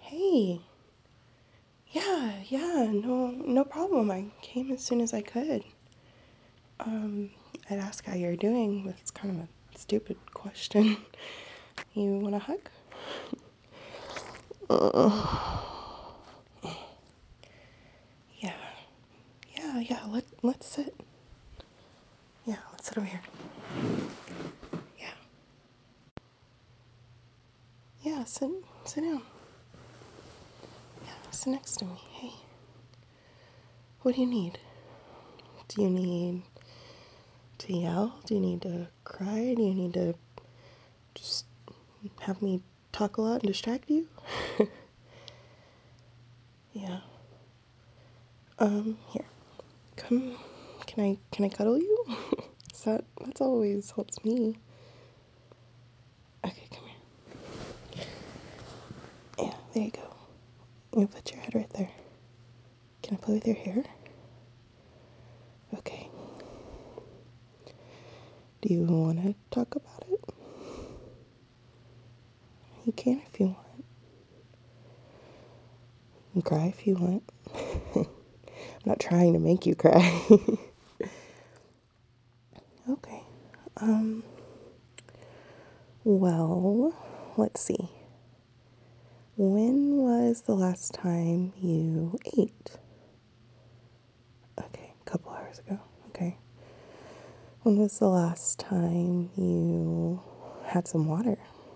Hey, yeah, no problem. I came as soon as I could. I'd ask how you're doing, but it's kind of a stupid question. You want a hug? Yeah, yeah. Let's sit. Yeah, let's sit over here. Yeah, yeah. Sit down. Yeah, sit next to me. Hey, what do you need? Do you need to yell? Do you need to cry? Do you need to just have me talk a lot and distract you? Yeah. Here. Come. Can I cuddle you? That's always helps me. Okay, come here. Yeah, there you go. You put your head right there. Can I play with your hair? Okay. Do you want to talk about it? You can if you want. You can cry if you want. I'm not trying to make you cry. Okay. Um, well, let's see. When was the last time you ate? Okay, a couple hours ago. Okay. When was the last time you had some water?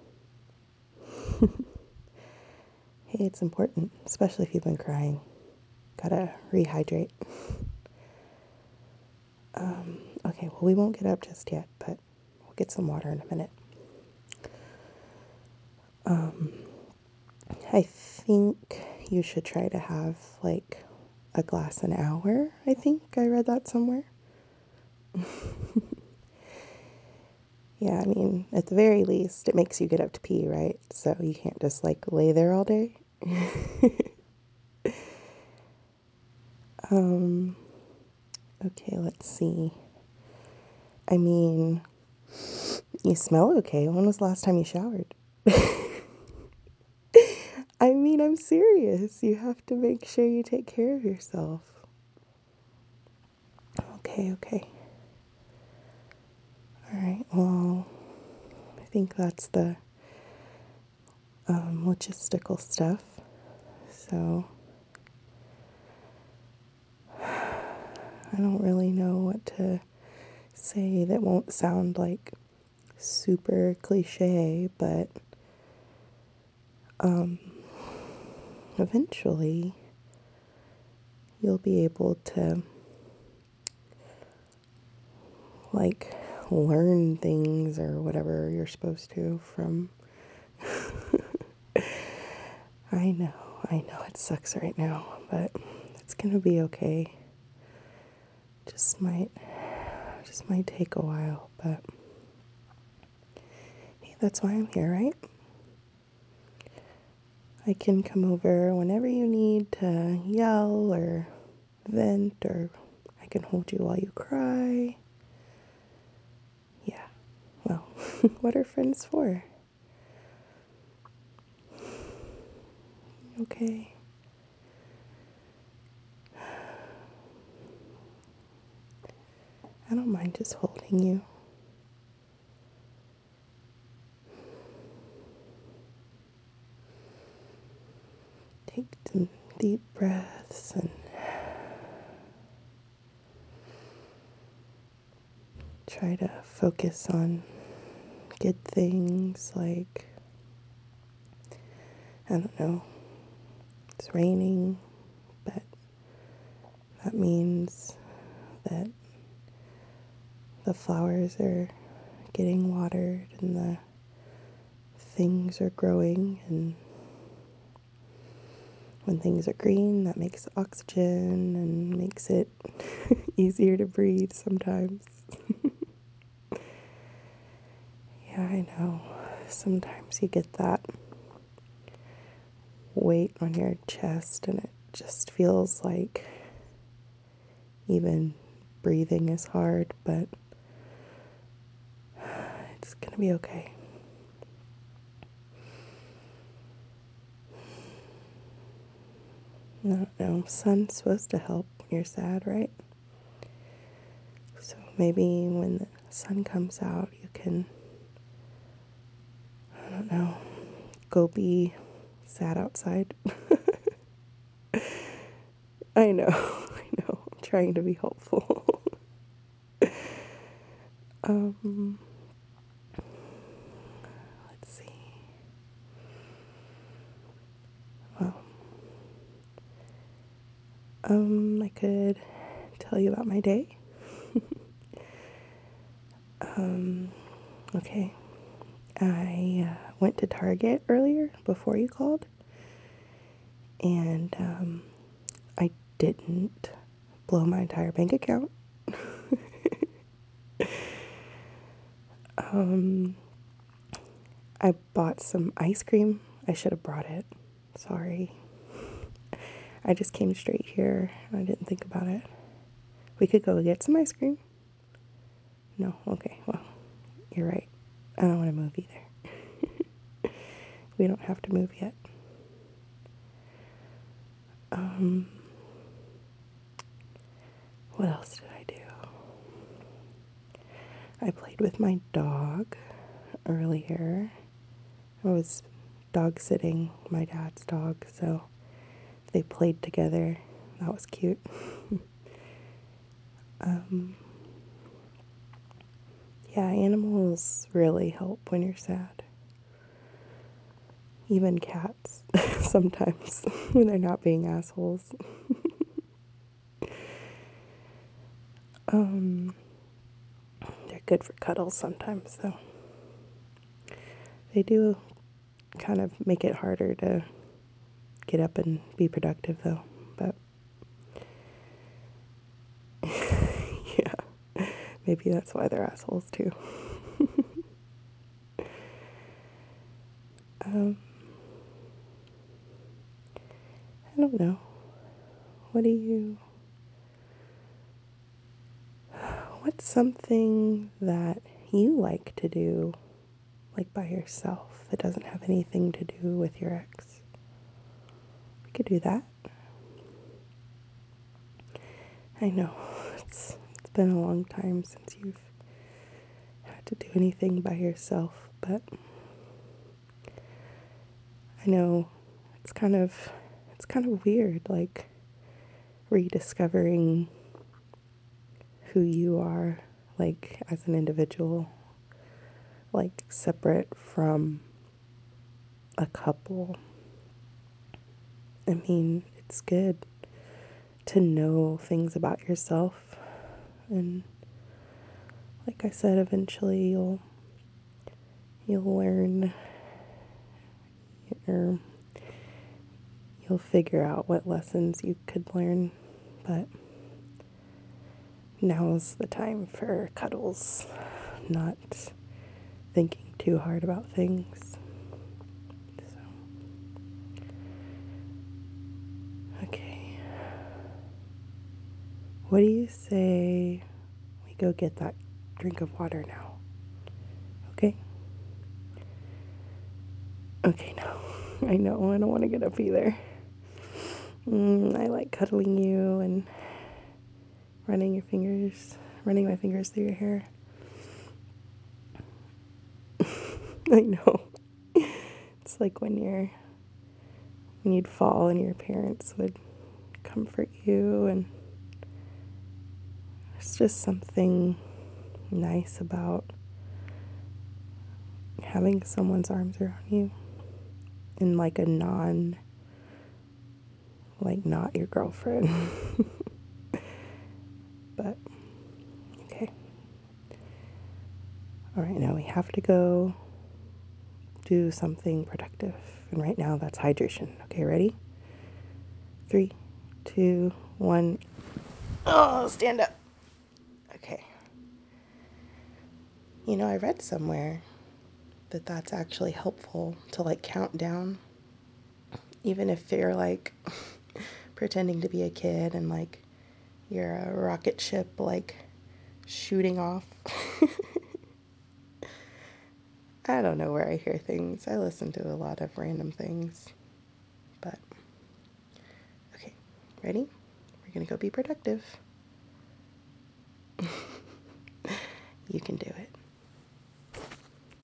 Hey, it's important, especially if you've been crying. Gotta rehydrate. Okay, well, we won't get up just yet, but we'll get some water in a minute. I think you should try to have like a glass an hour. I think I read that somewhere. Yeah, I mean, at the very least, it makes you get up to pee, right? So you can't just like lay there all day. Okay, let's see. I mean, you smell okay. When was the last time you showered? I mean, I'm serious. You have to make sure you take care of yourself. Okay. All right, well, I think that's the logistical stuff. So I don't really know what to say that won't sound like super cliche, but eventually you'll be able to like learn things or whatever you're supposed to from. I I know it sucks right now, but it's gonna be okay. Just might take a while, but hey, that's why I'm here, right? I can come over whenever you need to yell or vent, or I can hold you while you cry. Yeah, well, what are friends for? Okay. I don't mind just holding you. Take some deep breaths and try to focus on good things like, I don't know, it's raining, but that means that the flowers are getting watered and the things are growing, and when things are green, that makes oxygen and makes it easier to breathe sometimes. Yeah, I know. Sometimes you get that weight on your chest and it just feels like even breathing is hard, but it's gonna be okay. I don't know. Sun's supposed to help when you're sad, right? So maybe when the sun comes out, you can, I don't know, go be sad outside. I know, I know. I'm trying to be helpful. um, let's see. Well, I could tell you about my day. Okay. I went to Target earlier before you called, and I didn't blow my entire bank account. I bought some ice cream. I should have brought it. Sorry. I just came straight here. I didn't think about it. We could go get some ice cream. No? Okay, well, you're right. I don't want to move either. We don't have to move yet. What else did I do? I played with my dog earlier. I was dog sitting my dad's dog, so they played together. That was cute. Yeah, animals really help when you're sad. Even cats, sometimes, when they're not being assholes. They're good for cuddles sometimes, though. They do kind of make it harder to get up and be productive, though. But yeah, maybe that's why they're assholes, too. I don't know. What do you... What's something that you like to do, like by yourself, that doesn't have anything to do with your ex? We could do that. I know, it's been a long time since you've had to do anything by yourself, but I know it's kind of weird, like rediscovering who you are, like as an individual, like separate from a couple. I mean, it's good to know things about yourself, and like I said, eventually you'll learn, or you'll figure out what lessons you could learn, but now's the time for cuddles, not thinking too hard about things. So, okay. What do you say we go get that drink of water now? Okay? Okay, no. I know, I don't want to get up either. I like cuddling you and running my fingers through your hair. I know. It's like when you'd fall and your parents would comfort you, and it's just something nice about having someone's arms around you in like a not your girlfriend. But okay. All right, now we have to go do something productive. And right now that's hydration. Okay, ready? 3, 2, 1. Oh, stand up. Okay. I read somewhere that that's actually helpful to like count down, even if you're like pretending to be a kid and like you're a rocket ship like shooting off. I don't know where I hear things. I listen to a lot of random things. But okay, Ready? We're gonna go be productive. You can do it.